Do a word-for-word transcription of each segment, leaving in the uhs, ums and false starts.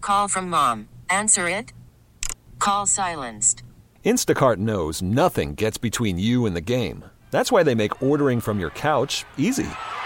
Call from mom. Answer it. Call silenced. Instacart knows nothing gets between you and the game. That's why they make ordering from your couch easy.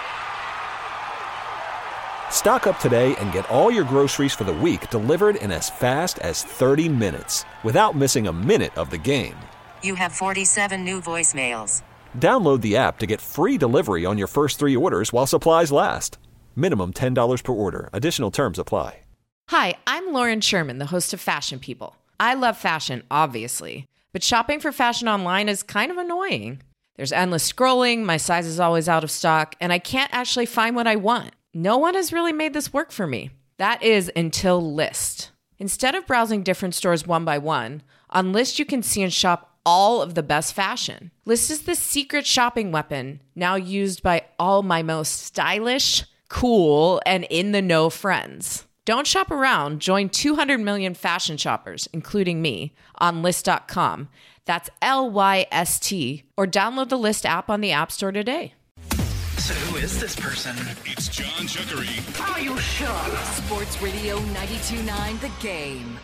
Stock up today and get all your groceries for the week delivered in as fast as thirty minutes without missing a minute of the game. You have forty-seven new voicemails. Download the app to get free delivery on your first three orders while supplies last. Minimum ten dollars per order. Additional terms apply. Hi, I'm Lauren Sherman, the host of Fashion People. I love fashion, obviously, but shopping for fashion online is kind of annoying. There's endless scrolling, my size is always out of stock, and I can't actually find what I want. No one has really made this work for me. That is until Lyst. Instead of browsing different stores one by one, on Lyst you can see and shop all of the best fashion. Lyst is the secret shopping weapon now used by all my most stylish, cool, and in-the-know friends. Don't shop around. Join two hundred million fashion shoppers, including me, on Lyst dot com. That's L Y S T. Or download the Lyst app on the App Store today. So who is this person? It's John Chuckery. Are you sure? Sports Radio ninety-two point nine The Game.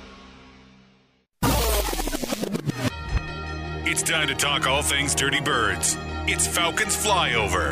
It's time to talk all things Dirty Birds. It's Falcons Flyover.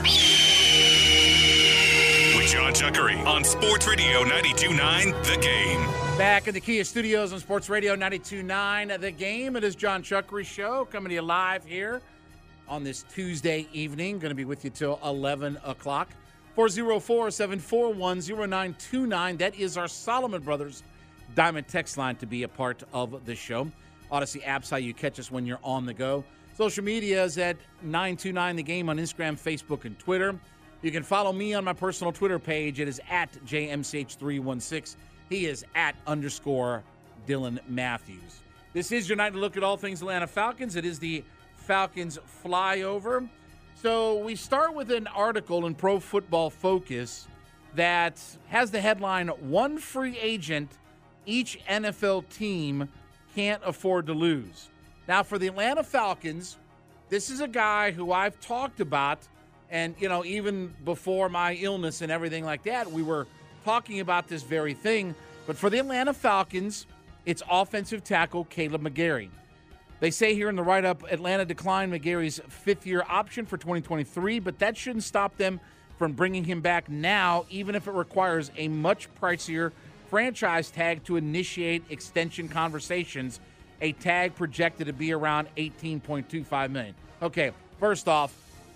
With John Chuckery on Sports Radio ninety-two point nine The Game. Back in the Kia Studios on Sports Radio ninety-two point nine The Game. It is John Chuckery's show coming to you live here on this Tuesday evening. Going to be with you till eleven o'clock. four oh four, seven four one, oh nine two nine. That is our Solomon Brothers Diamond text line to be a part of the show. Odyssey app's how you catch us when you're on the go. Social media is at nine two nine The Game on Instagram, Facebook, and Twitter. You can follow me on my personal Twitter page. It is at J M C H three one six. He is at underscore Dylan Matthews. This is your night to look at all things Atlanta Falcons. It is the Falcons Flyover. So we start with an article in Pro Football Focus that has the headline, "One free agent each N F L team can't afford to lose." Now, for the Atlanta Falcons, this is a guy who I've talked about, and, you know, even before my illness and everything like that, we were talking about this very thing. But for the Atlanta Falcons, it's offensive tackle Kaleb McGary. They say here in the write-up, Atlanta declined McGary's fifth-year option for twenty twenty-three, but that shouldn't stop them from bringing him back now, even if it requires a much pricier franchise tag to initiate extension conversations, a tag projected to be around eighteen point two five million dollars. Okay, first off,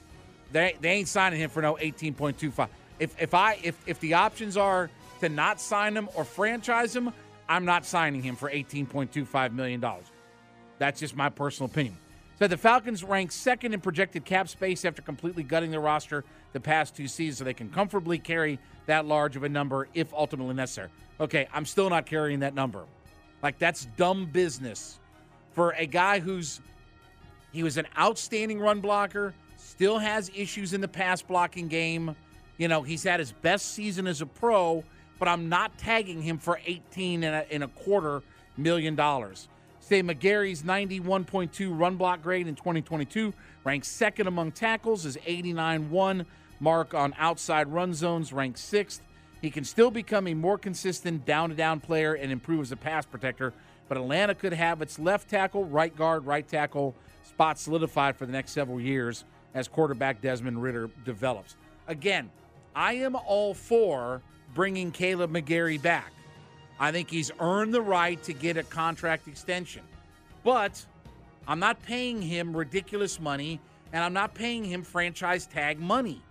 they they ain't signing him for no eighteen point two five. If if I if if the options are to not sign him or franchise him, I'm not signing him for eighteen point two five million dollars. That's just my personal opinion. So the Falcons rank second in projected cap space after completely gutting their roster the past two seasons, so they can comfortably carry that large of a number if ultimately necessary. Okay, I'm still not carrying that number. Like, that's dumb business for a guy who's he was an outstanding run blocker, still has issues in the pass blocking game. You know, he's had his best season as a pro, but I'm not tagging him for eighteen and a, and a quarter million dollars. Say McGary's ninety-one point two run block grade in twenty twenty-two ranks second among tackles. His eighty-nine point one mark on outside run zones ranks sixth. He can still become a more consistent down-to-down player and improve as a pass protector, but Atlanta could have its left tackle, right guard, right tackle spot solidified for the next several years as quarterback Desmond Ridder develops. Again, I am all for bringing Kaleb McGary back. I think he's earned the right to get a contract extension. But I'm not paying him ridiculous money, and I'm not paying him franchise tag money.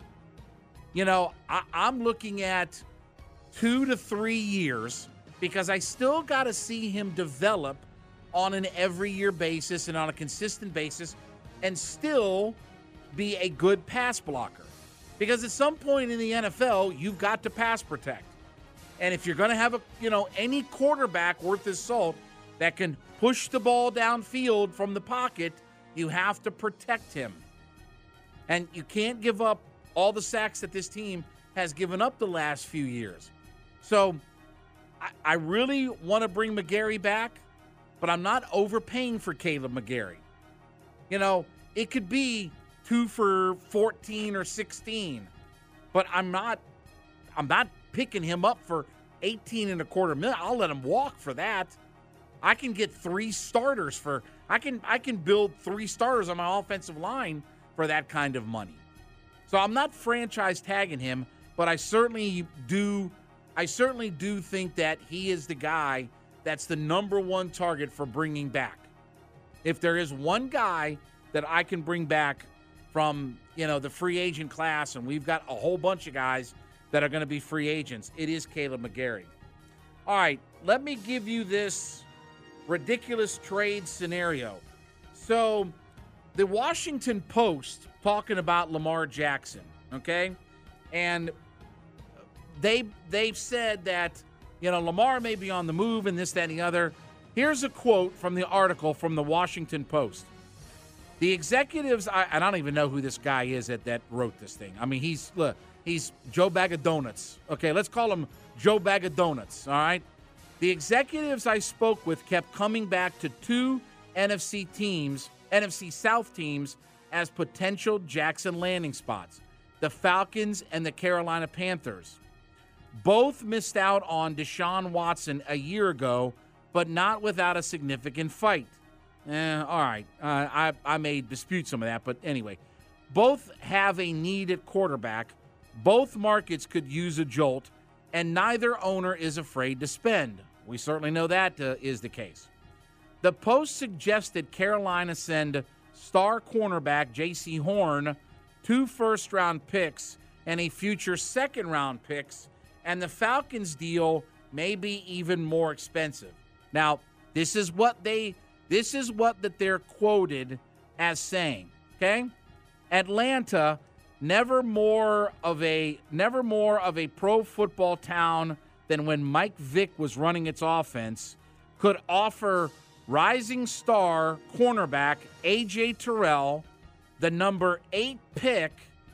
You know, I, I'm looking at two to three years because I still got to see him develop on an every-year basis and on a consistent basis and still be a good pass blocker. Because at some point in the N F L, you've got to pass protect. And if you're going to have a, you know, any quarterback worth his salt that can push the ball downfield from the pocket, you have to protect him. And you can't give up all the sacks that this team has given up the last few years. So I, I really want to bring McGary back, but I'm not overpaying for Kaleb McGary. You know, it could be two for fourteen or sixteen, but I'm not I'm not picking him up for eighteen and a quarter million. I'll let him walk for that. I can get three starters for I can I can build three starters on my offensive line for that kind of money. So I'm not franchise tagging him, but I certainly do I certainly do think that he is the guy that's the number one target for bringing back. If there is one guy that I can bring back from, you know, the free agent class, and we've got a whole bunch of guys that are going to be free agents, it is Kaleb McGary. All right, let me give you this ridiculous trade scenario. So the Washington Post talking about Lamar Jackson, okay? And they, they've said that, you know, Lamar may be on the move and this, that, and the other. Here's a quote from the article from the Washington Post. The executives, I, I don't even know who this guy is that, that wrote this thing. I mean, he's look, he's Joe Bag of Donuts. Okay, let's call him Joe Bag of Donuts, all right? The executives I spoke with kept coming back to two N F C teams, N F C South teams, as potential Jackson landing spots, the Falcons and the Carolina Panthers. Both missed out on Deshaun Watson a year ago, but not without a significant fight. Eh, all right, uh, I, I may dispute some of that, but anyway. Both have a need at quarterback. Both markets could use a jolt, and neither owner is afraid to spend. We certainly know that uh, is the case. The Post suggested Carolina send star cornerback J C Horn, two first-round picks, and a future second-round picks, and the Falcons deal may be even more expensive. Now, this is what they this is what that they're quoted as saying, okay? Atlanta, never more of a never more of a pro football town than when Mike Vick was running its offense, could offer rising star cornerback A J Terrell, the number eight pick,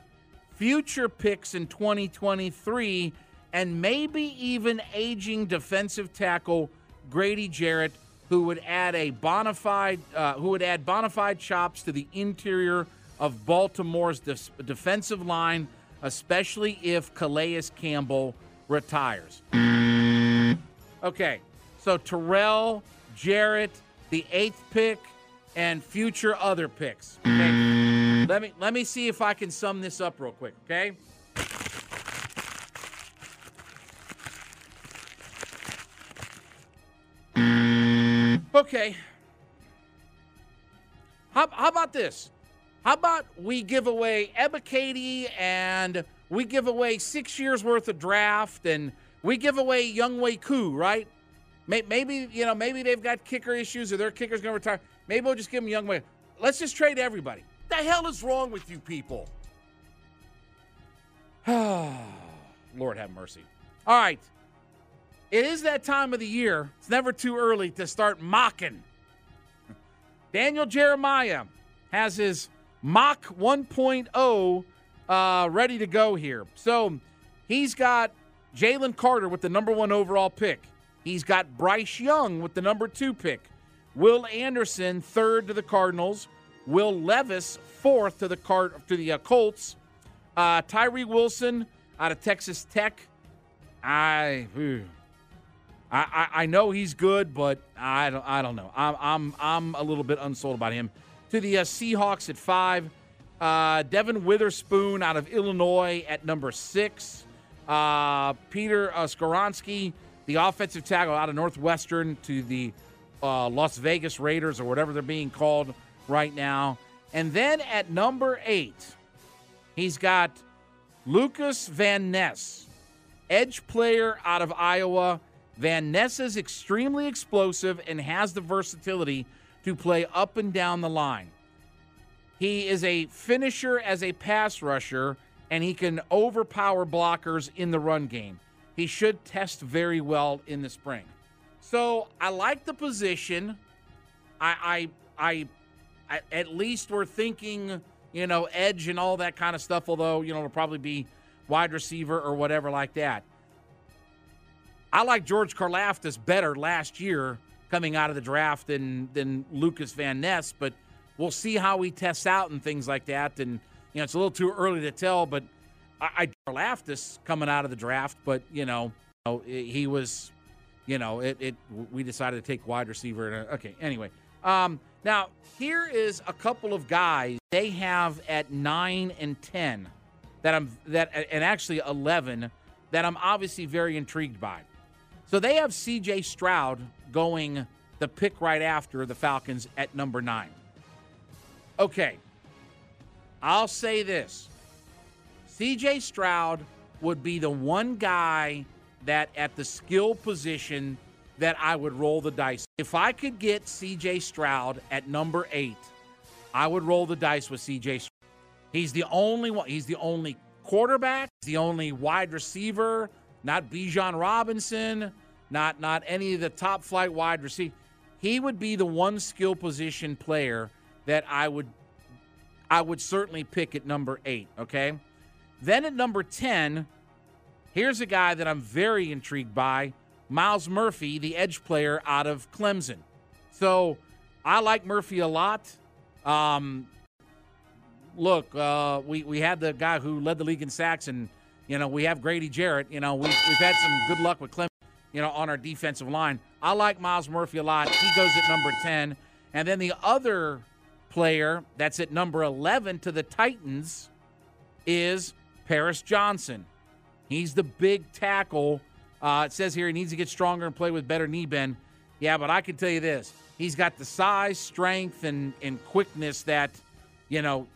future picks in twenty twenty-three, and maybe even aging defensive tackle Grady Jarrett, who would add a bona fide, uh, who would add bona fide chops to the interior of Baltimore's def- defensive line, especially if Calais Campbell retires. Okay, so Terrell, Jarrett, the eighth pick, and future other picks. Okay, let me let me see if I can sum this up real quick. Okay. Okay. How, how about this? How about we give away Ebiketie and we give away six years worth of draft and we give away Younghoe Koo, right? Maybe, you know, maybe they've got kicker issues or their kicker's going to retire. Maybe we'll just give them Younghoe. Let's just trade everybody. What the hell is wrong with you people? Lord have mercy. All right. It is that time of the year. It's never too early to start mocking. Daniel Jeremiah has his mock one point oh uh, ready to go here. So he's got Jalen Carter with the number one overall pick. He's got Bryce Young with the number two pick. Will Anderson, third to the Cardinals. Will Levis, fourth to the Card to the uh, Colts. Uh, Tyree Wilson out of Texas Tech. I, I, I know he's good, but I don't, I don't know. I'm, I'm, I'm a little bit unsold about him. To the uh, Seahawks at five. Uh, Devin Witherspoon out of Illinois at number six. Uh, Peter uh, Skoronski, the offensive tackle out of Northwestern, to the uh, Las Vegas Raiders, or whatever they're being called right now. And then at number eight, he's got Lucas Van Ness, edge player out of Iowa. Van Ness is extremely explosive and has the versatility to play up and down the line. He is a finisher as a pass rusher, and he can overpower blockers in the run game. He should test very well in the spring. So I like the position. I, I, I, I at least we're thinking, you know, edge and all that kind of stuff, although, you know, it'll probably be wide receiver or whatever like that. I like George Karlaftis better last year coming out of the draft than, than Lucas Van Ness, but we'll see how he tests out and things like that. And, you know, it's a little too early to tell, but I, I Karlaftis coming out of the draft, but, you know, know, he was, you know, it, it we decided to take wide receiver. Okay, anyway. Um, now, here is a couple of guys they have at nine and ten that I'm that and actually eleven that I'm obviously very intrigued by. So they have C J Stroud going the pick right after the Falcons at number nine. Okay. I'll say this. C J Stroud would be the one guy that at the skill position that I would roll the dice. If I could get C J Stroud at number eight, I would roll the dice with C J Stroud. He's the only one. He's the only quarterback. He's the only wide receiver. Not Bijan Robinson. Not not any of the top flight wide receivers. He would be the one skill position player that I would I would certainly pick at number eight. Okay. Then at number ten, here's a guy that I'm very intrigued by. Myles Murphy, the edge player out of Clemson. So I like Murphy a lot. Um, look, uh, we, we had the guy who led the league in sacks, and, you know, we have Grady Jarrett. You know, we've, we've had some good luck with Clemson, you know, on our defensive line. I like Myles Murphy a lot. He goes at number ten. And then the other player that's at number eleven to the Titans is Paris Johnson. He's the big tackle. Uh, it says here he needs to get stronger and play with better knee bend. Yeah, but I can tell you this. He's got the size, strength, and, and quickness that, you know,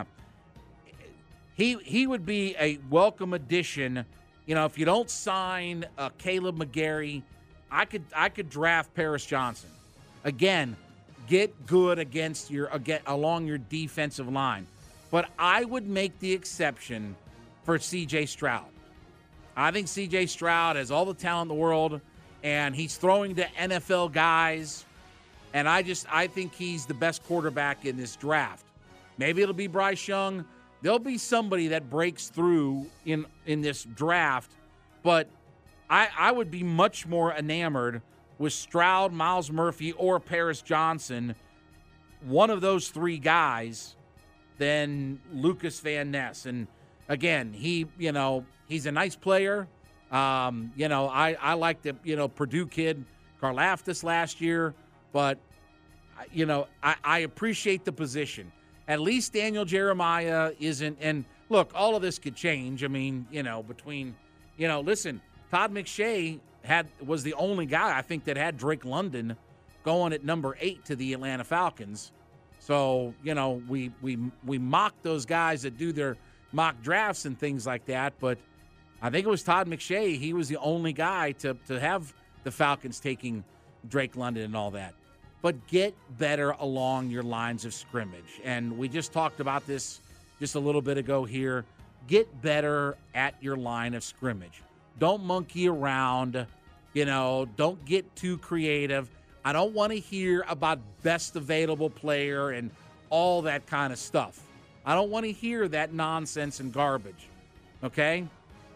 he he would be a welcome addition. You know, if you don't sign uh, Caleb McGarry, I could I could draft Paris Johnson. Again, get good against your again, along your defensive line. But I would make the exception for C J Stroud. I think C J Stroud has all the talent in the world, and he's throwing to N F L guys, and I just I think he's the best quarterback in this draft. Maybe it'll be Bryce Young. There'll be somebody that breaks through in, in this draft, but I, I would be much more enamored with Stroud, Myles Murphy, or Paris Johnson, one of those three guys, than Lucas Van Ness. And again, he, you know, he's a nice player. Um, you know, I, I like the, you know, Purdue kid, Karlaftis last year, but, you know, I, I appreciate the position. At least Daniel Jeremiah isn't, and look, all of this could change. I mean, you know, between, you know, listen, Todd McShay had was the only guy, I think, that had Drake London going at number eight to the Atlanta Falcons. So, you know, we we we mock those guys that do their mock drafts and things like that, but I think it was Todd McShay. He was the only guy to, to have the Falcons taking Drake London and all that. But get better along your lines of scrimmage. And we just talked about this just a little bit ago here. Get better at your line of scrimmage. Don't monkey around. You know, don't get too creative. I don't want to hear about best available player and all that kind of stuff. I don't want to hear that nonsense and garbage, okay?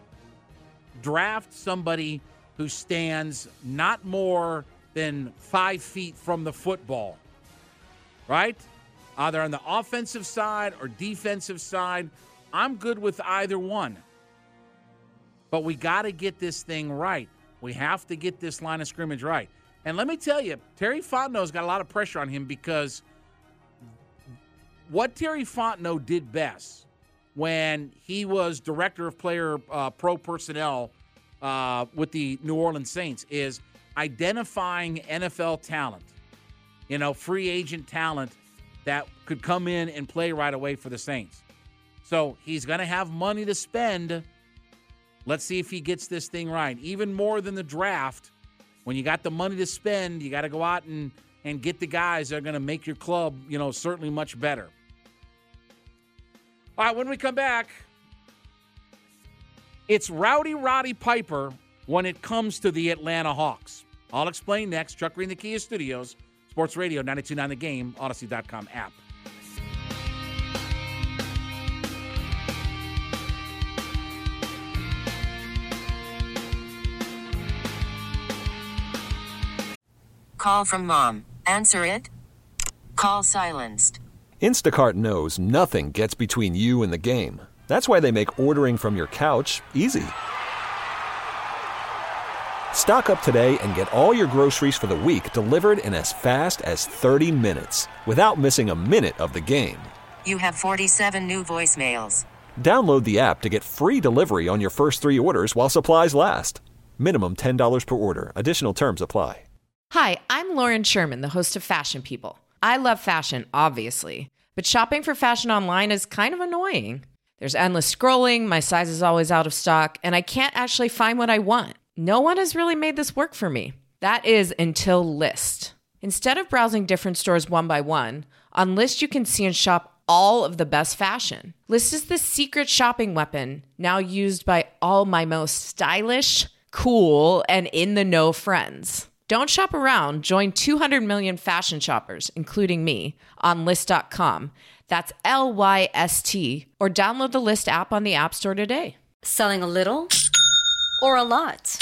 Draft somebody who stands not more than five feet from the football, right? Either on the offensive side or defensive side. I'm good with either one. But we got to get this thing right. We have to get this line of scrimmage right. And let me tell you, Terry Fontenot's got a lot of pressure on him because what Terry Fontenot did best when he was director of player uh, pro personnel uh, with the New Orleans Saints is identifying N F L talent, you know, free agent talent that could come in and play right away for the Saints. So he's going to have money to spend. Let's see if he gets this thing right. Even more than the draft, when you got the money to spend, you got to go out and, and get the guys that are going to make your club, you know, certainly much better. All right, when we come back, it's Rowdy Roddy Piper when it comes to the Atlanta Hawks. I'll explain next. Chuck Green, the Kia Studios, Sports Radio ninety-two point nine The Game, Odyssey dot com app. Call from mom. Answer it. Call silenced. Instacart knows nothing gets between you and the game. That's why they make ordering from your couch easy. Stock up today and get all your groceries for the week delivered in as fast as thirty minutes without missing a minute of the game. You have forty-seven new voicemails. Download the app to get free delivery on your first three orders while supplies last. Minimum ten dollars per order. Additional terms apply. Hi, I'm Lauren Sherman, the host of Fashion People. I love fashion, obviously, but shopping for fashion online is kind of annoying. There's endless scrolling, my size is always out of stock, and I can't actually find what I want. No one has really made this work for me. That is until Lyst. Instead of browsing different stores one by one, on Lyst you can see and shop all of the best fashion. Lyst is the secret shopping weapon now used by all my most stylish, cool, and in-the-know friends. Don't shop around. Join two hundred million fashion shoppers, including me, on Lyst dot com. That's L Y S T. Or download the Lyst app on the App Store today. Selling a little or a lot?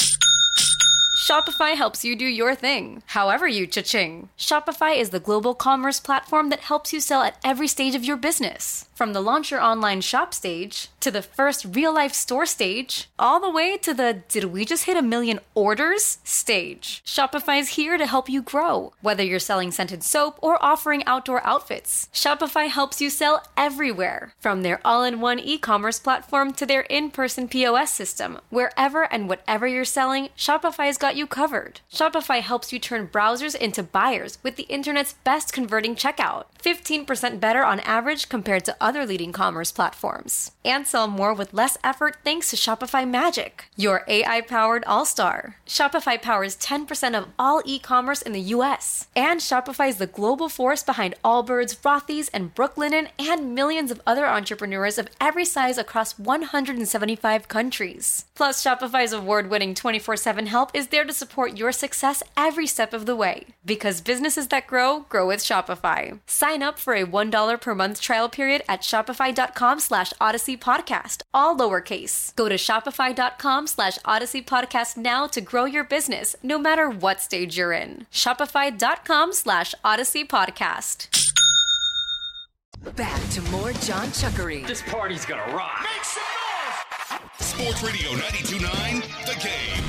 Shopify helps you do your thing, however you cha-ching. Shopify is the global commerce platform that helps you sell at every stage of your business. From the launch your online shop stage, to the first real-life store stage, all the way to the did we just hit a million orders stage. Shopify's here to help you grow. Whether you're selling scented soap or offering outdoor outfits, Shopify helps you sell everywhere. From their all-in-one e-commerce platform to their in-person P O S system, wherever and whatever you're selling, Shopify's got you covered. Shopify helps you turn browsers into buyers with the internet's best converting checkout. fifteen percent better on average compared to other leading commerce platforms. And sell more with less effort thanks to Shopify Magic, your A I-powered all-star. Shopify powers ten percent of all e-commerce in the U S. And Shopify is the global force behind Allbirds, Rothy's, and Brooklinen, and millions of other entrepreneurs of every size across one hundred seventy-five countries. Plus, Shopify's award-winning twenty-four seven help is there to support your success every step of the way. Because businesses that grow, grow with Shopify. Sign up for a one dollar per month trial period at shopify.com slash Odyssey Podcast, all lowercase. Go to shopify.com slash Odyssey Podcast now to grow your business, no matter what stage you're in. Shopify.com slash Odyssey Podcast. Back to more John Chuckery. This party's gonna rock. Make some noise! Sports Radio ninety-two point nine, The Game.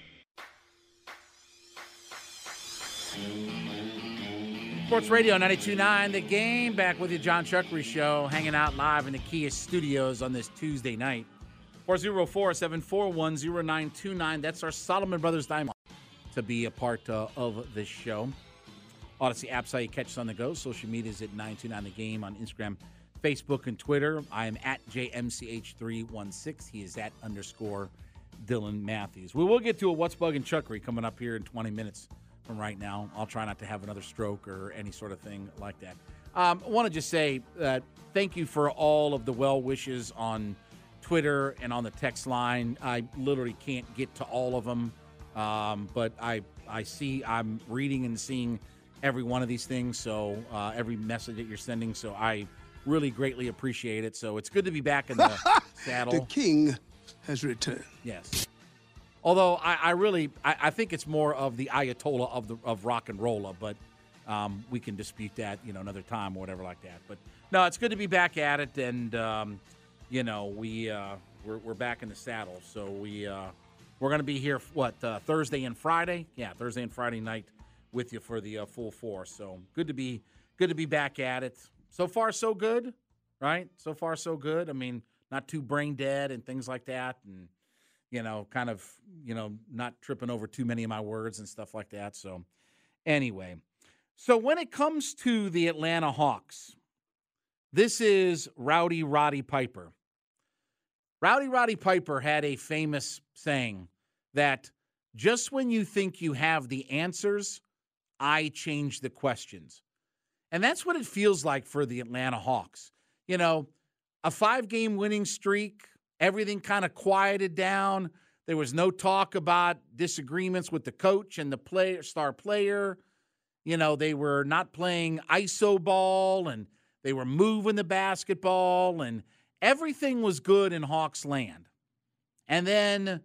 Sports Radio ninety-two point nine, The Game. Back with you, John Chuckery Show, hanging out live in the Kia Studios on this Tuesday night. four oh four, seven four one, oh nine two nine. That's our Solomon Brothers Diamond to be a part uh, of this show. Odyssey app's how you catch us on the go. Social media is at nine two nine The Game on Instagram, Facebook, and Twitter. I am at J M C H three one six. He is at underscore Dylan Matthews. We will get to a What's Bugging Chuckery coming up here in twenty minutes. From right now. I'll try not to have another stroke or any sort of thing like that. Um, I want to just say uh, thank you for all of the well wishes on Twitter and on the text line. I literally can't get to all of them, um, but I I see I'm reading and seeing every one of these things. So uh, every message that you're sending. So I really greatly appreciate it. So it's good to be back in the saddle. The king has returned. Yes. Although I, I really, I, I think it's more of the Ayatollah of the of rock and rolla, but um, we can dispute that, you know, another time or whatever like that. But no, it's good to be back at it, and um, you know, we uh, we're we're back in the saddle. So we uh, we're going to be here what uh, Thursday and Friday, yeah, Thursday and Friday night with you for the uh, full force. So good to be good to be back at it. So far, so good, right? So far, so good. I mean, not too brain dead and things like that, and. You know, kind of, you know, not tripping over too many of my words and stuff like that. So, anyway. So, when it comes to the Atlanta Hawks, this is Rowdy Roddy Piper. Rowdy Roddy Piper had a famous saying that just when you think you have the answers, I change the questions. And that's what it feels like for the Atlanta Hawks. You know, a five-game winning streak, everything kind of quieted down. There was no talk about disagreements with the coach and the player, star player. You know, they were not playing iso ball, and they were moving the basketball, and everything was good in Hawks land. And then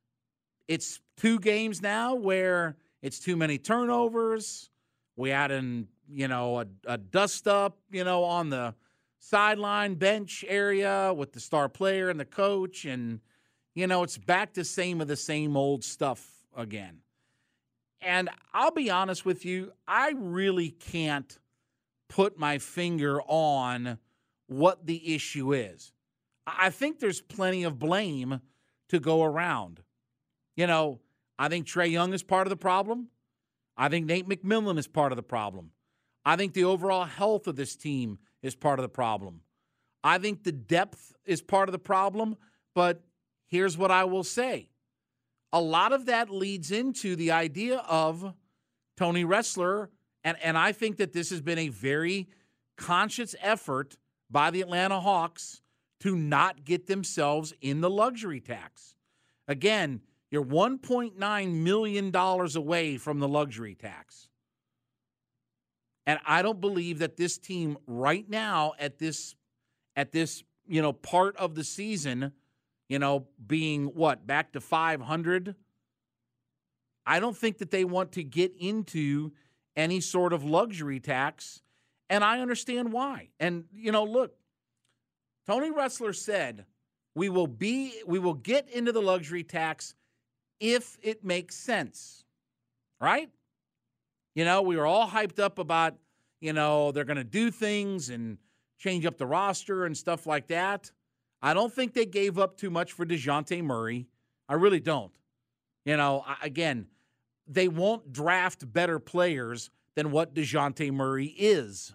it's two games now where it's too many turnovers. We had an, you know, a, a dust up, you know, on the sideline bench area with the star player and the coach, and you know it's back to same of the same old stuff again. And I'll be honest with you, I really can't put my finger on what the issue is. I think there's plenty of blame to go around. You know, I think Trae Young is part of the problem. I think Nate McMillan is part of the problem. I think the overall health of this team is part of the problem. I think the depth is part of the problem, but here's what I will say. A lot of that leads into the idea of Tony Ressler, and, and I think that this has been a very conscious effort by the Atlanta Hawks to not get themselves in the luxury tax. Again, you're one point nine million dollars away from the luxury tax. And I don't believe that this team right now at this at this, you know, part of the season, you know, being what, back to five hundred, I don't think that they want to get into any sort of luxury tax, and I understand why. And, you know, look, Tony Ressler said, we will be, we will get into the luxury tax if it makes sense, right? You know, we were all hyped up about, you know, they're going to do things and change up the roster and stuff like that. I don't think they gave up too much for DeJounte Murray. I really don't. You know, again, they won't draft better players than what DeJounte Murray is.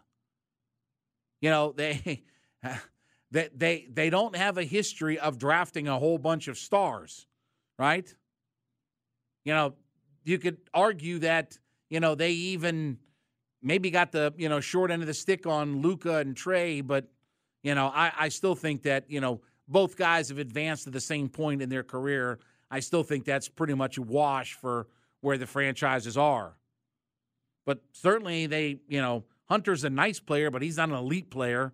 You know, they they they they don't have a history of drafting a whole bunch of stars, right? You know, you could argue that, you know, they even maybe got the, you know, short end of the stick on Luka and Trae, but You know, I, I still think that, you know, both guys have advanced to the same point in their career. I still think that's pretty much a wash for where the franchises are. But certainly they, you know, Hunter's a nice player, but he's not an elite player.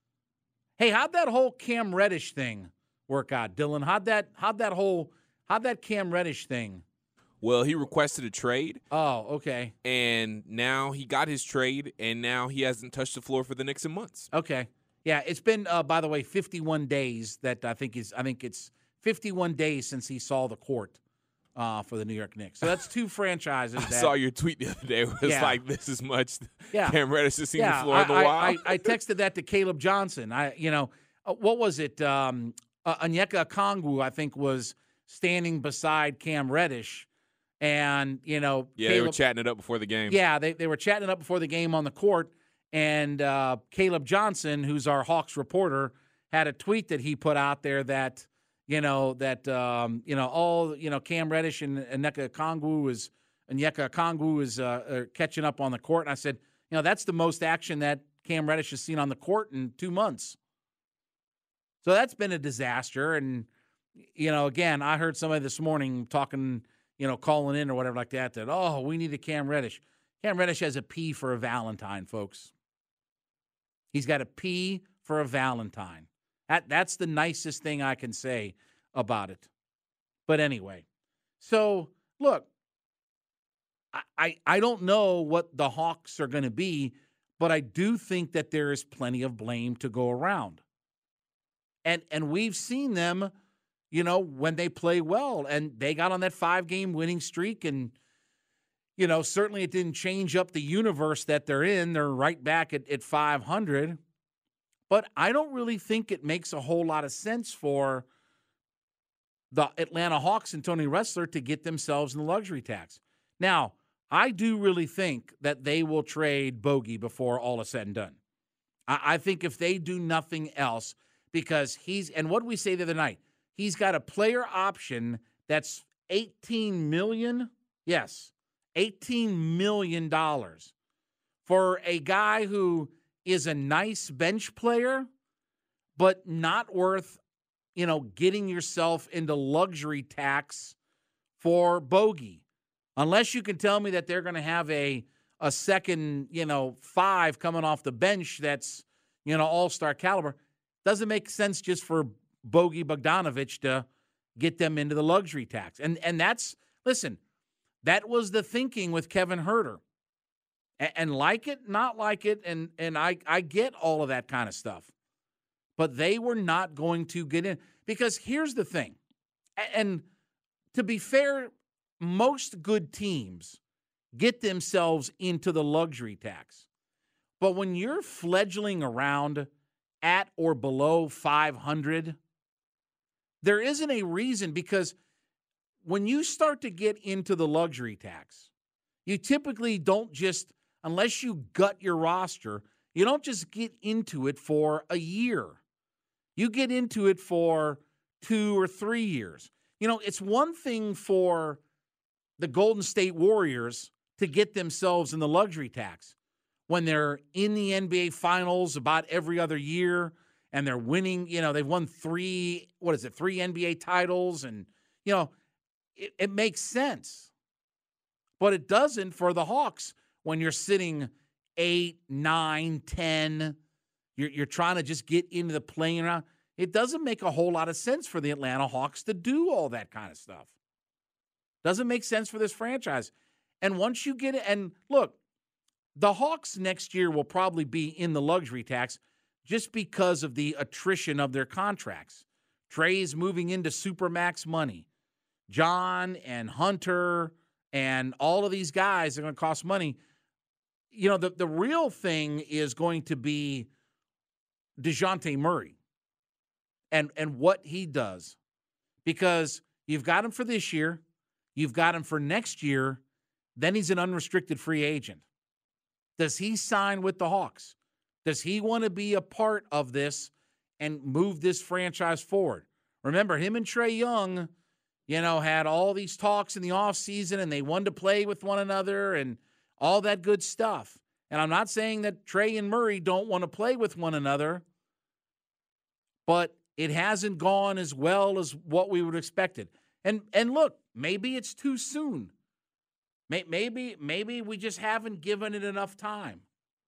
Hey, how'd that whole Cam Reddish thing work out, Dylan? How'd that, how'd that whole, how'd that Cam Reddish thing? Well, he requested a trade. Oh, okay. And now he got his trade, and now he hasn't touched the floor for the Knicks in months. Okay. Yeah, it's been, uh, by the way, fifty-one days that I think is. I think it's fifty-one days since he saw the court uh, for the New York Knicks. So that's two franchises. I that, saw your tweet the other day. It was yeah. like, this is much. Yeah. Cam Reddish has seen yeah, the floor I, of the I, wild. I, I texted that to Caleb Johnson. I, you know, uh, what was it? Um, uh, Onyeka Okongwu, I think, was standing beside Cam Reddish. And, you know. Yeah, Caleb, they were chatting it up before the game. Yeah, they, they were chatting it up before the game on the court. And uh, Caleb Johnson, who's our Hawks reporter, had a tweet that he put out there that, you know, that, um, you know, all, you know, Cam Reddish and Onyeka Okongwu is, Onyeka Okongwu is uh, uh, catching up on the court. And I said, you know, that's the most action that Cam Reddish has seen on the court in two months. So that's been a disaster. And, you know, again, I heard somebody this morning talking, you know, calling in or whatever like that, that, oh, we need a Cam Reddish. Cam Reddish has a P for a Valentine, folks. He's got a P for a Valentine. That That's the nicest thing I can say about it. But anyway, so, look, I, I, I don't know what the Hawks are going to be, but I do think that there is plenty of blame to go around. And and we've seen them, you know, when they play well. And they got on that five-game winning streak, and you know, certainly it didn't change up the universe that they're in. They're right back at, at five hundred. But I don't really think it makes a whole lot of sense for the Atlanta Hawks and Tony Ressler to get themselves in the luxury tax. Now, I do really think that they will trade Bogey before all is said and done. I, I think if they do nothing else, because he's – and what did we say the other night? He's got a player option that's eighteen million dollars. Yes. eighteen million dollars for a guy who is a nice bench player, but not worth, you know, getting yourself into luxury tax for Bogey. Unless you can tell me that they're going to have a a second, you know, five coming off the bench that's, you know, all-star caliber. Doesn't make sense just for Bogey Bogdanovic to get them into the luxury tax. And and that's, listen, that was the thinking with Kevin Huerter. And, and like it, not like it, and, and I, I get all of that kind of stuff. But they were not going to get in. Because here's the thing. And to be fair most good teams get themselves into the luxury tax. But when you're fledgling around at or below five hundred, there isn't a reason, because when you start to get into the luxury tax, you typically don't just, unless you gut your roster, you don't just get into it for a year. You get into it for two or three years. You know, it's one thing for the Golden State Warriors to get themselves in the luxury tax when they're in the N B A Finals about every other year and they're winning. You know, they've won three, what is it, three N B A titles, and, you know, it, it makes sense. But it doesn't for the Hawks when you're sitting eight, nine, ten. You're, you're trying to just get into the playing round. It doesn't make a whole lot of sense for the Atlanta Hawks to do all that kind of stuff. Doesn't make sense for this franchise. And once you get it, and look, the Hawks next year will probably be in the luxury tax just because of the attrition of their contracts. Trey's moving into Supermax money. John and Hunter and all of these guys are going to cost money. You know, the, the real thing is going to be DeJounte Murray and, and what he does. Because you've got him for this year. You've got him for next year. Then he's an unrestricted free agent. Does he sign with the Hawks? Does he want to be a part of this and move this franchise forward? Remember, him and Trae Young, you know, had all these talks in the offseason, and they wanted to play with one another and all that good stuff. And I'm not saying that Trae and Murray don't want to play with one another, but it hasn't gone as well as what we would have expected. And and look, maybe it's too soon. Maybe, maybe we just haven't given it enough time.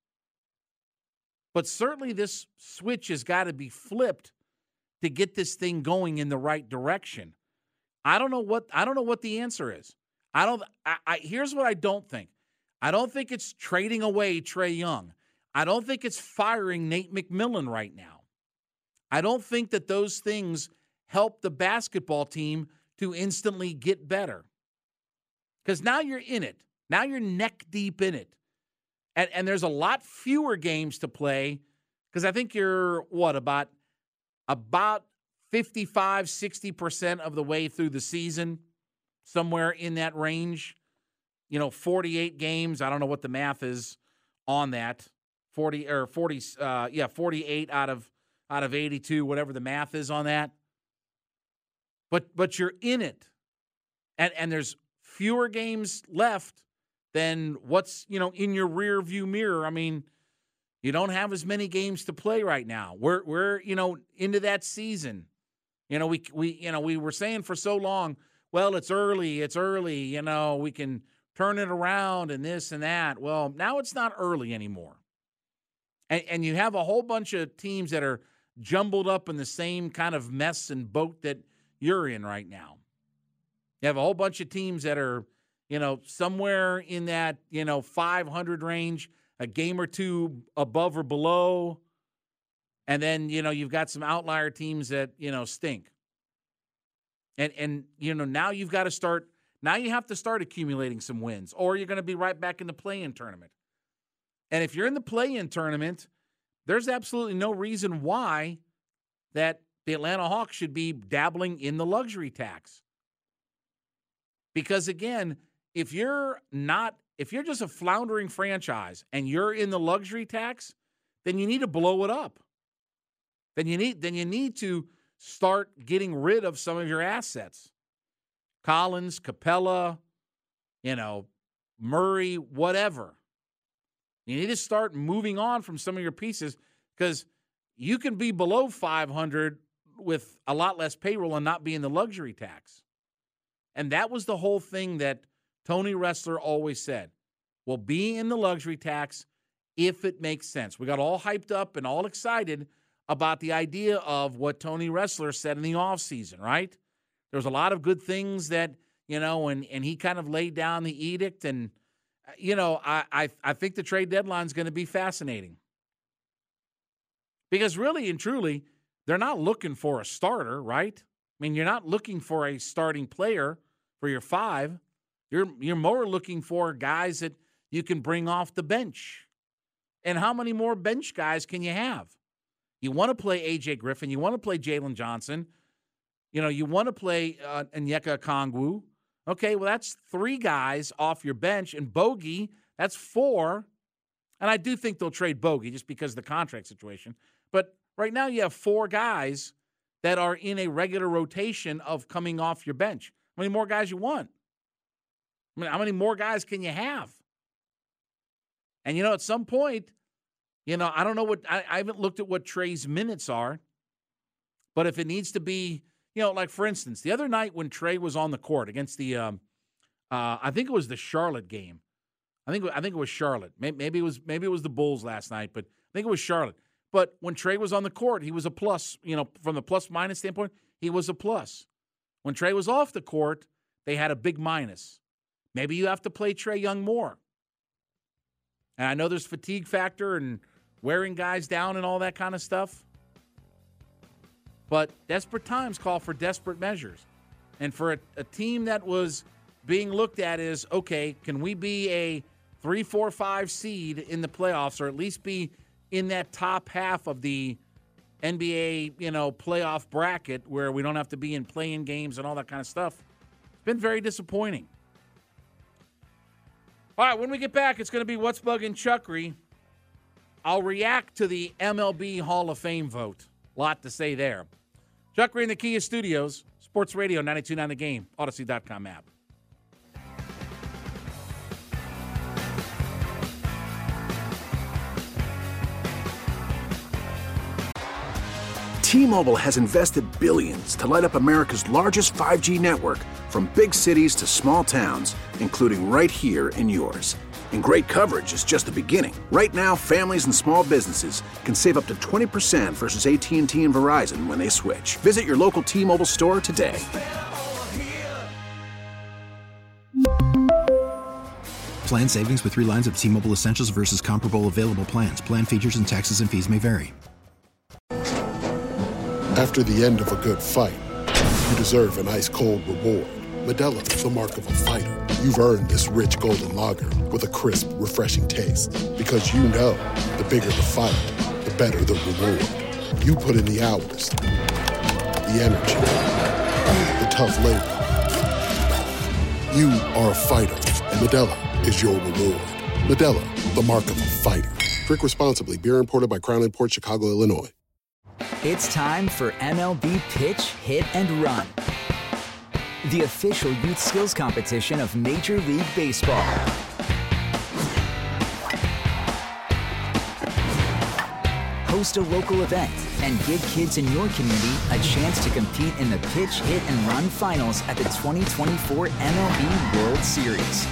But certainly this switch has got to be flipped to get this thing going in the right direction. I don't know what I don't know what the answer is. I don't. I, I, here's what I don't think. I don't think it's trading away Trae Young. I don't think it's firing Nate McMillan right now. I don't think that those things help the basketball team to instantly get better. Because now you're in it. Now you're neck deep in it. And, and there's a lot fewer games to play because I think you're, what, about, about fifty-five, sixty percent of the way through the season, somewhere in that range. You know, forty-eight games. I don't know what the math is on that. forty or forty, uh, yeah, forty-eight out of out of eighty-two, whatever the math is on that. But but you're in it. And and there's fewer games left than what's, you know, in your rear view mirror. I mean, you don't have as many games to play right now. We're we're, you know, into that season. You know, we we you know, we were saying for so long, well, it's early, it's early, you know, we can turn it around and this and that. Well, now it's not early anymore. And and you have a whole bunch of teams that are jumbled up in the same kind of mess and boat that you're in right now. You have a whole bunch of teams that are, you know, somewhere in that, you know, five hundred range, a game or two above or below. And then, you know, you've got some outlier teams that, you know, stink. And, and you know, now you've got to start, now you have to start accumulating some wins, or you're going to be right back in the play-in tournament. And if you're in the play-in tournament, there's absolutely no reason why that the Atlanta Hawks should be dabbling in the luxury tax. Because, again, if you're not, if you're just a floundering franchise and you're in the luxury tax, then you need to blow it up. Then you need, then you need to start getting rid of some of your assets. Collins, Capella, you know, Murray, whatever. You need to start moving on from some of your pieces because you can be below five hundred with a lot less payroll and not be in the luxury tax. And that was the whole thing that Tony Ressler always said. We'll be in the luxury tax if it makes sense. We got all hyped up and all excited about the idea of what Tony Ressler said in the offseason, right? There was a lot of good things that, you know, and, and he kind of laid down the edict. And, you know, I, I, I think the trade deadline is going to be fascinating. Because really and truly, they're not looking for a starter, right? I mean, you're not looking for a starting player for your five. You're you're more looking for guys that you can bring off the bench. And how many more bench guys can you have? You want to play A J Griffin. You want to play Jalen Johnson. You know, you want to play uh, Onyeka Okongwu. Okay, well, that's three guys off your bench. And Bogey, that's four. And I do think they'll trade Bogey just because of the contract situation. But right now you have four guys that are in a regular rotation of coming off your bench. How many more guys you want? I mean, how many more guys can you have? And, you know, at some point, you know, I don't know what – I haven't looked at what Trey's minutes are. But if it needs to be – you know, like, for instance, the other night when Trey was on the court against the um, – uh, I think it was the Charlotte game. I think I think it was Charlotte. Maybe it was maybe it was the Bulls last night, but I think it was Charlotte. But when Trey was on the court, he was a plus. You know, from the plus-minus standpoint, he was a plus. When Trey was off the court, they had a big minus. Maybe you have to play Trey Young more. And I know there's fatigue factor and wearing guys down and all that kind of stuff. But desperate times call for desperate measures. And for a, a team that was being looked at as, okay, can we be a three, four, five seed in the playoffs, or at least be in that top half of the N B A, you know, playoff bracket where we don't have to be in play-in games and all that kind of stuff? It's been very disappointing. All right, when we get back, it's going to be What's Bugging Chuckery. I'll react to the M L B Hall of Fame vote. A lot to say there. Chuckery in the Kia Studios, Sports Radio ninety-two point nine The Game, Odyssey dot com app. T-Mobile has invested billions to light up America's largest five G network, from big cities to small towns, including right here in yours. And great coverage is just the beginning. Right now, families and small businesses can save up to twenty percent versus A T and T and Verizon when they switch. Visit your local T-Mobile store today. Plan savings with three lines of T-Mobile Essentials versus comparable available plans. Plan features and taxes and fees may vary. After the end of a good fight, you deserve an ice-cold reward. Modelo is the mark of a fighter. You've earned this rich golden lager with a crisp, refreshing taste. Because you know, the bigger the fight, the better the reward. You put in the hours, the energy, the tough labor. You are a fighter, and Modelo is your reward. Modelo, the mark of a fighter. Drink responsibly. Beer imported by Crown Imports, Chicago, Illinois. It's time for M L B Pitch, Hit, and Run, the official youth skills competition of Major League Baseball. Host a local event and give kids in your community a chance to compete in the Pitch, Hit, and Run finals at the twenty twenty-four M L B World Series.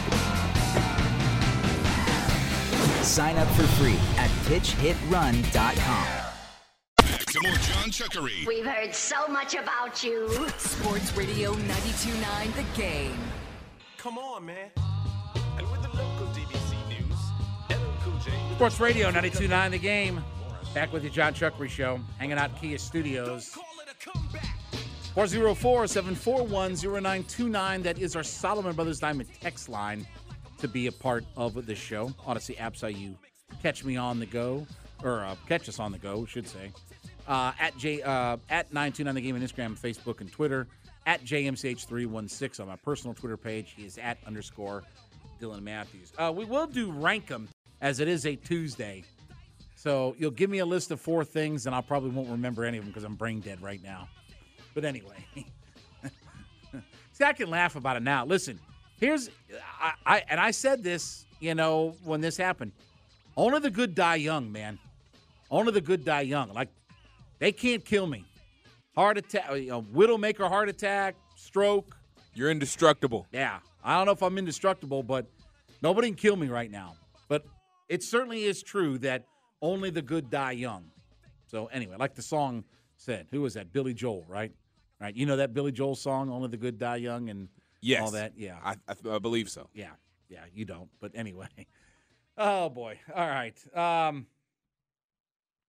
Sign up for free at pitch hit run dot com. To more John Chuckery. We've heard so much about you. Sports Radio ninety-two point nine The Game. Come on, man. And with the local D B C News, L L Cool J. Sports Radio ninety-two point nine The Game. Back with you, John Chuckery Show. Hanging out in Kia Studios. four oh four, seven four one, oh nine two nine. That is our Solomon Brothers Diamond text line to be a part of the show. Odyssey apps how you catch me on the go. Or uh, catch us on the go, should say. Uh, at J uh, at nine two nine The Game on Instagram, Facebook, and Twitter. At J M C H three one six on my personal Twitter page. He is at underscore Dylan Matthews. Uh, we will do rank 'em, as it is a Tuesday. So you'll give me a list of four things, and I probably won't remember any of them because I'm brain dead right now. But anyway. See, I can laugh about it now. Listen, here's I, I and I said this, you know, when this happened. Only the good die young, man. Only the good die young. Like, they can't kill me. Heart attack, you know, widowmaker heart attack, stroke. You're indestructible. Yeah. I don't know if I'm indestructible, but nobody can kill me right now. But it certainly is true that only the good die young. So anyway, like the song said, who was that? Billy Joel, right? Right. You know that Billy Joel song, Only the Good Die Young, and yes. all that? Yeah. I, I, I believe so. Yeah. Yeah, you don't. But anyway. Oh, boy. All right. Um,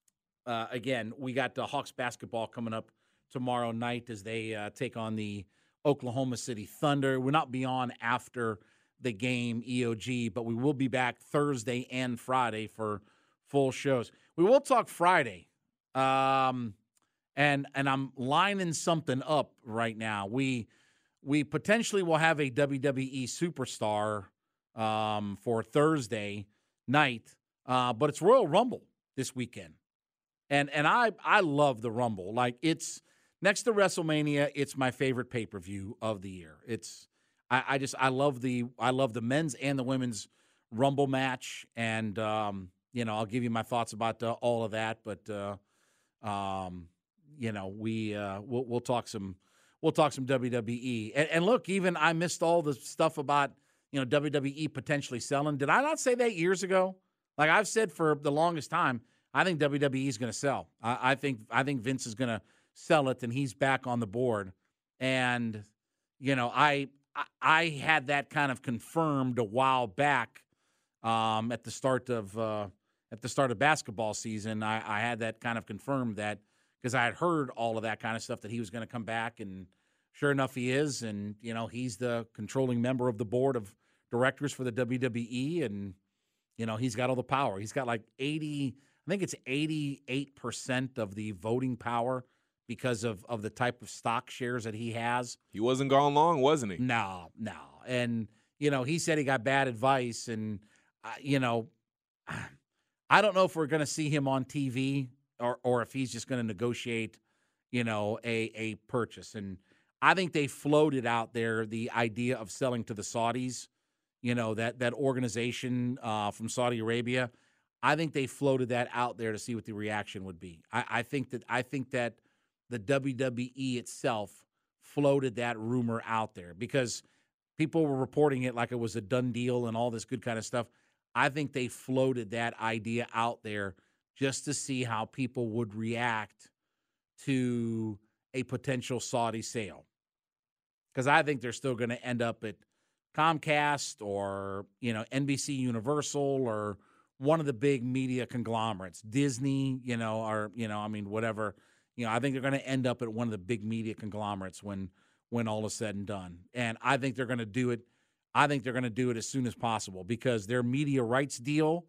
uh, again, we got uh, Hawks basketball coming up tomorrow night as they uh, take on the Oklahoma City Thunder. We'll not be on after the game, E O G, but we will be back Thursday and Friday for full shows. We will talk Friday, um, and and I'm lining something up right now. We we potentially will have a W W E superstar um, for Thursday night, uh, but it's Royal Rumble this weekend, and and I I love the Rumble. Like, it's next to WrestleMania, it's my favorite pay per view of the year. It's I, I just I love the I love the men's and the women's Rumble match, and um, you know, I'll give you my thoughts about uh, all of that. But uh, um, you know, we uh, we'll, we'll talk some we'll talk some W W E. And, and look, even I missed all the stuff about you know W W E potentially selling. Did I not say that years ago? Like I've said for the longest time, I think W W E is going to sell. I, I think I think Vince is going to sell it, and he's back on the board. And you know, I. I had that kind of confirmed a while back um, at the start of uh, at the start of basketball season. I, I had that kind of confirmed that because I had heard all of that kind of stuff that he was going to come back, and sure enough, he is. And you know, he's the controlling member of the board of directors for the W W E, and you know, he's got all the power. He's got like eighty, I think it's eighty-eight percent of the voting power, because of, of the type of stock shares that he has. He wasn't gone long, wasn't he? No, no. And, you know, he said he got bad advice. And, uh, you know, I don't know if we're going to see him on T V or, or if he's just going to negotiate, you know, a, a purchase. And I think they floated out there the idea of selling to the Saudis, you know, that, that organization uh, from Saudi Arabia. I think they floated that out there to see what the reaction would be. I, I think that I think that the W W E itself floated that rumor out there because people were reporting it like it was a done deal and all this good kind of stuff. I think they floated that idea out there just to see how people would react to a potential Saudi sale. Because I think they're still going to end up at Comcast or, you know, N B C Universal or one of the big media conglomerates, Disney, you know, or, you know, I mean, whatever. You know, I think they're going to end up at one of the big media conglomerates when when all is said and done. And I think they're going to do it. I think they're going to do it as soon as possible because their media rights deal,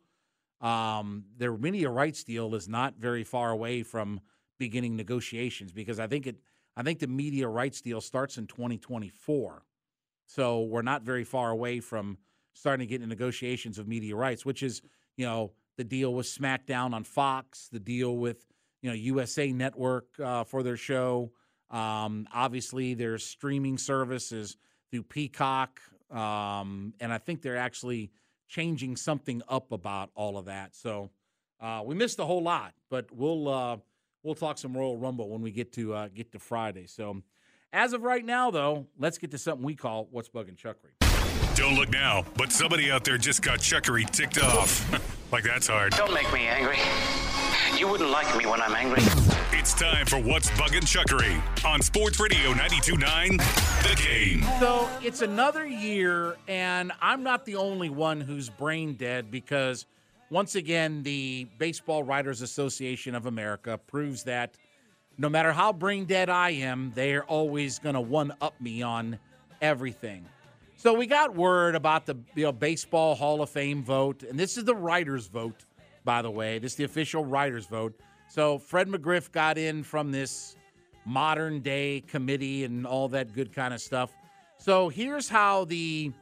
um, their media rights deal is not very far away from beginning negotiations because I think it. I think the media rights deal starts in twenty twenty-four. So we're not very far away from starting to get into negotiations of media rights, which is, you know, the deal with SmackDown on Fox, the deal with, you know, U S A Network uh, for their show. Um, obviously, their streaming services through Peacock. Um, and I think they're actually changing something up about all of that. So uh, we missed a whole lot, but we'll uh, we'll talk some Royal Rumble when we get to uh, get to Friday. So as of right now, though, let's get to something we call What's Bugging Chuckery. Don't look now, but somebody out there just got Chuckery ticked off. Like that's hard. Don't make me angry. You wouldn't like me when I'm angry. It's time for What's Buggin' Chuckery on Sports Radio ninety-two point nine, The Game. So it's another year, and I'm not the only one who's brain dead because, once again, the Baseball Writers Association of America proves that no matter how brain dead I am, they're always going to one-up me on everything. So we got word about the you know, Baseball Hall of Fame vote, and this is the writers' vote. By the way, this is the official writers' vote. So Fred McGriff got in from this modern-day committee and all that good kind of stuff. So here's how the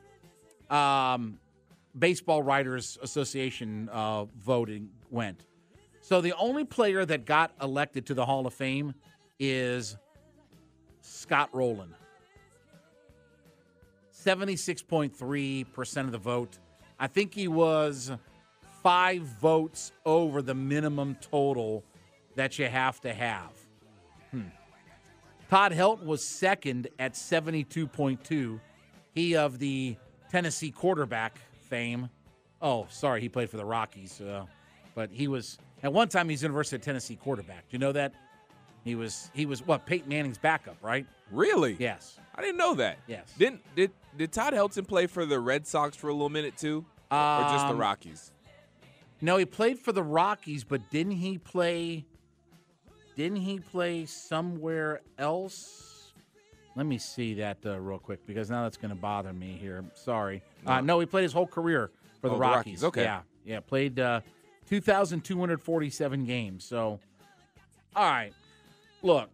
um, Baseball Writers Association uh, voting went. So the only player that got elected to the Hall of Fame is Scott Rowland. seventy-six point three percent of the vote. I think he was five votes over the minimum total that you have to have. Hmm. Todd Helton was second at seventy-two point two. He of the Tennessee quarterback fame. Oh, sorry, he played for the Rockies. Uh, but he was, at one time, he's University of Tennessee quarterback. Do you know that? He was, he was what, Peyton Manning's backup, right? Really? Yes. I didn't know that. Yes. Didn't did did Todd Helton play for the Red Sox for a little minute too, or Um, just the Rockies? No, he played for the Rockies, but didn't he play? Didn't he play somewhere else? Let me see that uh, real quick because now that's going to bother me here. Sorry. Uh, no, he played his whole career for the Oh, the Rockies. Rockies, okay. Yeah, yeah. Played uh, two thousand two hundred forty-seven games. So, all right. Look,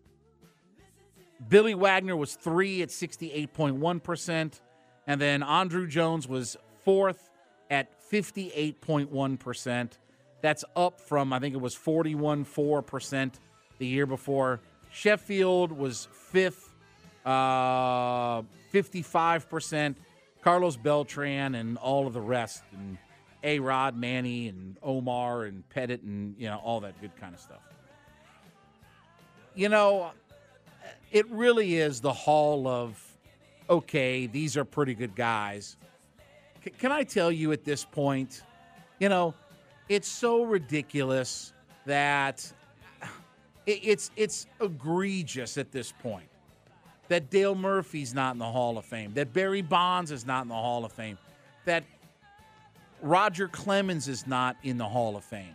Billy Wagner was three at sixty-eight point one percent, and then Andrew Jones was fourth at fifty-eight point one percent. That's up from, I think it was forty-one point four percent the year before. Sheffield was fifth, uh, fifty-five percent. Carlos Beltran and all of the rest, and A-Rod, Manny, and Omar, and Pettit, and, you know, all that good kind of stuff. You know, it really is the hall of, okay, these are pretty good guys. C- can I tell you at this point, you know, it's so ridiculous that it, it's it's egregious at this point that Dale Murphy's not in the Hall of Fame, that Barry Bonds is not in the Hall of Fame, that Roger Clemens is not in the Hall of Fame.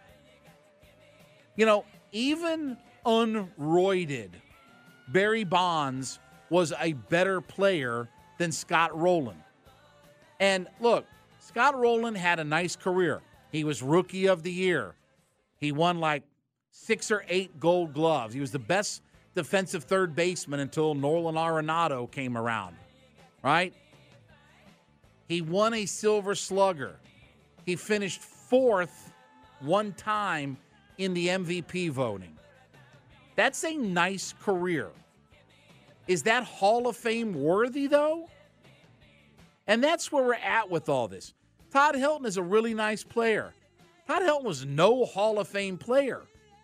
You know, even unroided, Barry Bonds was a better player than Scott Rowland. And look, Scott Rowland had a nice career. He was Rookie of the Year. He won like six or eight Gold Gloves. He was the best defensive third baseman until Nolan Arenado came around, right? He won a Silver Slugger. He finished fourth one time in the M V P voting. That's a nice career. Is that Hall of Fame worthy, though? And that's where we're at with all this. Todd Helton is a really nice player. Todd Helton was no Hall of Fame player.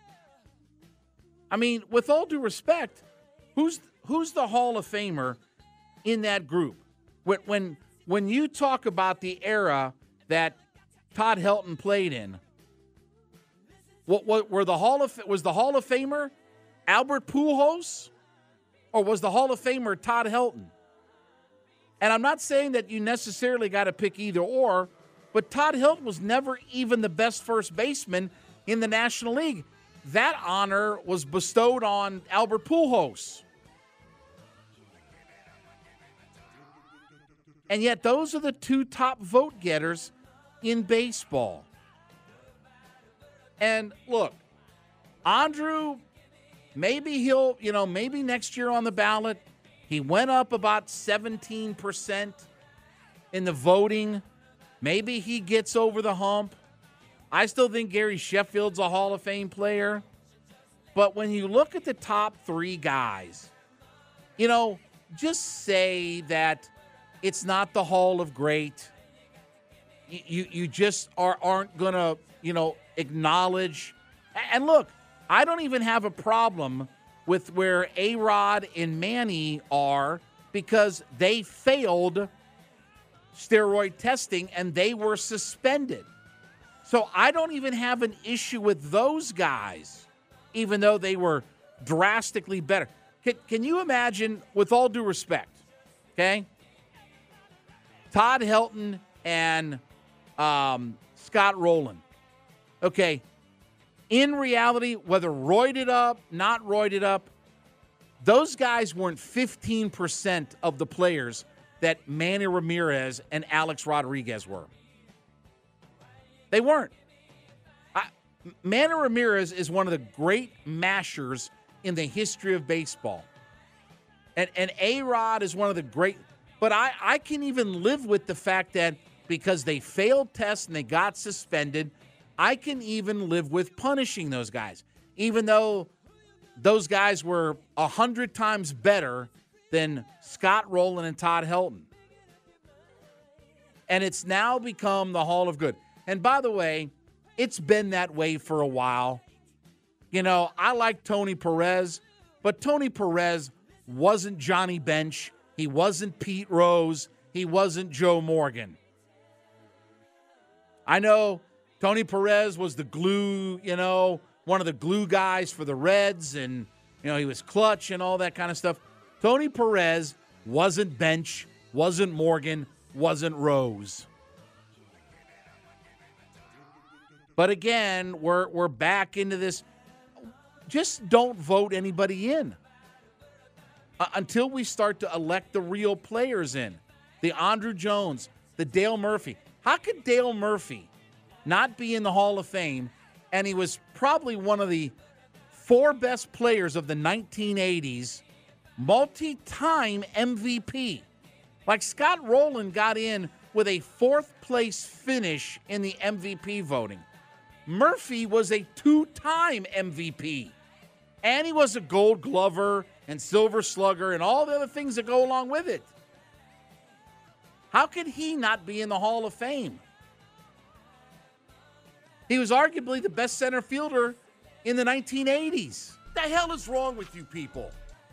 I mean, with all due respect, who's who's the Hall of Famer in that group? When when, when you talk about the era that Todd Helton played in, what, what were the Hall of was the Hall of Famer Albert Pujols, or was the Hall of Famer Todd Helton? And I'm not saying that you necessarily got to pick either or, but Todd Helton was never even the best first baseman in the National League. That honor was bestowed on Albert Pujols. And yet those are the two top vote getters in baseball. And look, Andrew, maybe he'll, you know, maybe next year on the ballot, he went up about seventeen percent in the voting. Maybe he gets over the hump. I still think Gary Sheffield's a Hall of Fame player. But when you look at the top three guys, you know, just say that it's not the Hall of Great. You, you, you just are, aren't going to, you know, acknowledge. And look, I don't even have a problem with where A-Rod and Manny are because they failed steroid testing and they were suspended. So I don't even have an issue with those guys, even though they were drastically better. Can, can you imagine, with all due respect, okay, Todd Helton and um, Scott Rowland, okay, in reality, whether roided up, not roided up, those guys weren't fifteen percent of the players that Manny Ramirez and Alex Rodriguez were. They weren't. I, Manny Ramirez is one of the great mashers in the history of baseball. And, and A-Rod is one of the great. But I, I can even live with the fact that because they failed tests and they got suspended, I can even live with punishing those guys, even though those guys were a hundred times better than Scott Rowland and Todd Helton. And it's now become the Hall of Good. And by the way, it's been that way for a while. You know, I like Tony Perez, but Tony Perez wasn't Johnny Bench. He wasn't Pete Rose. He wasn't Joe Morgan. I know Tony Perez was the glue, you know, one of the glue guys for the Reds, and, you know, he was clutch and all that kind of stuff. Tony Perez wasn't Bench, wasn't Morgan, wasn't Rose. But again, we're we're back into this. Just don't vote anybody in. uh, until we start to elect the real players in. The Andrew Jones, the Dale Murphy. How could Dale Murphy not be in the Hall of Fame, and he was probably one of the four best players of the nineteen eighties, multi-time M V P. Like Scott Rowland got in with a fourth-place finish in the M V P voting. Murphy was a two-time M V P. And he was a Gold Glover and Silver Slugger and all the other things that go along with it. How could he not be in the Hall of Fame? He was arguably the best center fielder in the nineteen eighties. What the hell is wrong with you people?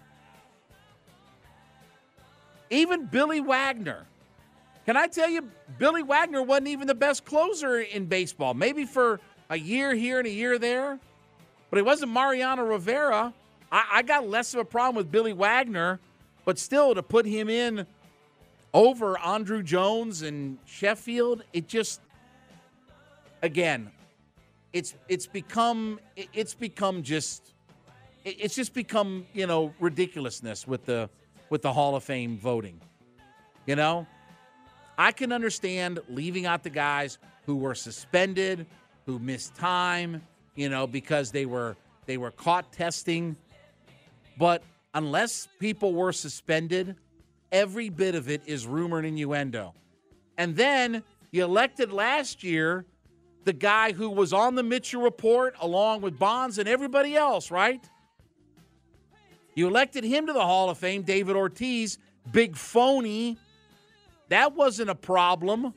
Even Billy Wagner. Can I tell you, Billy Wagner wasn't even the best closer in baseball. Maybe for a year here and a year there. But it wasn't Mariano Rivera. I, I got less of a problem with Billy Wagner. But still, to put him in over Andrew Jones and Sheffield, it just, again, it's it's become it's become just it's just become, you know, ridiculousness with the with the Hall of Fame voting. You know, I can understand leaving out the guys who were suspended, who missed time, you know, because they were they were caught testing. But unless people were suspended, every bit of it is rumor and innuendo. And then you elected last year the guy who was on the Mitchell Report along with Bonds and everybody else, right? You elected him to the Hall of Fame, David Ortiz, big phony. That wasn't a problem.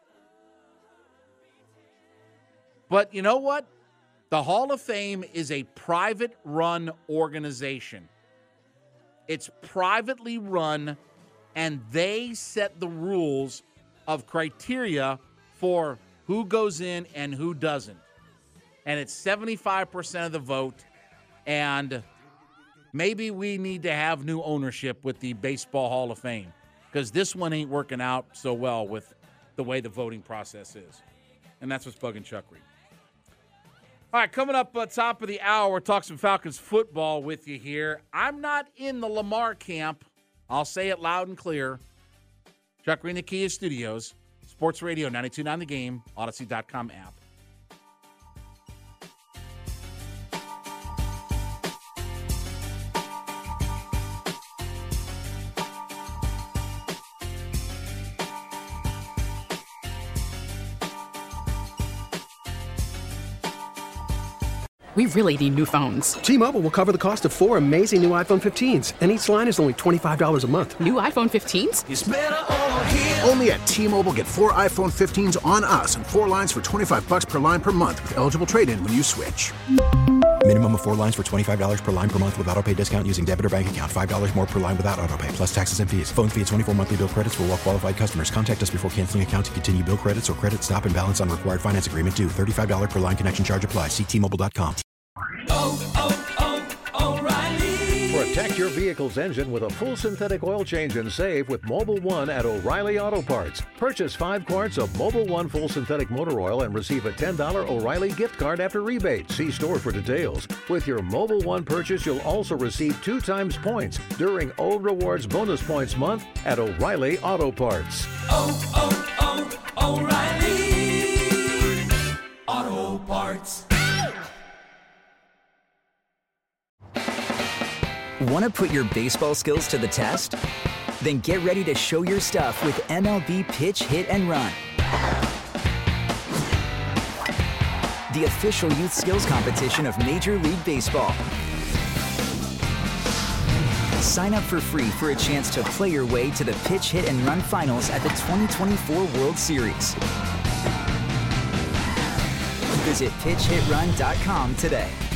But you know what? The Hall of Fame is a private-run organization. It's privately run, and they set the rules of criteria for who goes in and who doesn't. And it's seventy-five percent of the vote, and maybe we need to have new ownership with the Baseball Hall of Fame because this one ain't working out so well with the way the voting process is. And that's what's bugging Chuck Reed. All right, coming up at top of the hour, we'll talk some Falcons football with you here. I'm not in the Lamar camp. I'll say it loud and clear. Chuck Reed in the Kia Studios, Sports Radio ninety-two point nine The Game, Odyssey dot com app. We really need new phones. T-Mobile will cover the cost of four amazing new iPhone fifteens, and each line is only twenty-five dollars a month. New iPhone fifteens? It's better over here. Only at T-Mobile, get four iPhone fifteens on us and four lines for twenty-five dollars per line per month with eligible trade-in when you switch. Minimum of four lines for twenty-five dollars per line per month with autopay discount using debit or bank account. five dollars more per line without autopay, plus taxes and fees. Phone fee at twenty-four monthly bill credits for well-qualified customers. Contact us before canceling account to continue bill credits or credit stop and balance on required finance agreement due. thirty-five dollars per line connection charge applies. See T Mobile dot com. Oh, oh, oh, O'Reilly. Protect your vehicle's engine with a full synthetic oil change and save with Mobil one at O'Reilly Auto Parts. Purchase five quarts of Mobil one full synthetic motor oil and receive a ten dollars O'Reilly gift card after rebate. See store for details. With your Mobil one purchase, you'll also receive two times points during O Rewards Bonus Points Month at O'Reilly Auto Parts. Oh, oh, oh, O'Reilly Auto Parts. Want to put your baseball skills to the test? Then get ready to show your stuff with M L B Pitch, Hit, and Run. The official youth skills competition of Major League Baseball. Sign up for free for a chance to play your way to the Pitch, Hit, and Run finals at the twenty twenty-four World Series. Visit pitch hit run dot com today.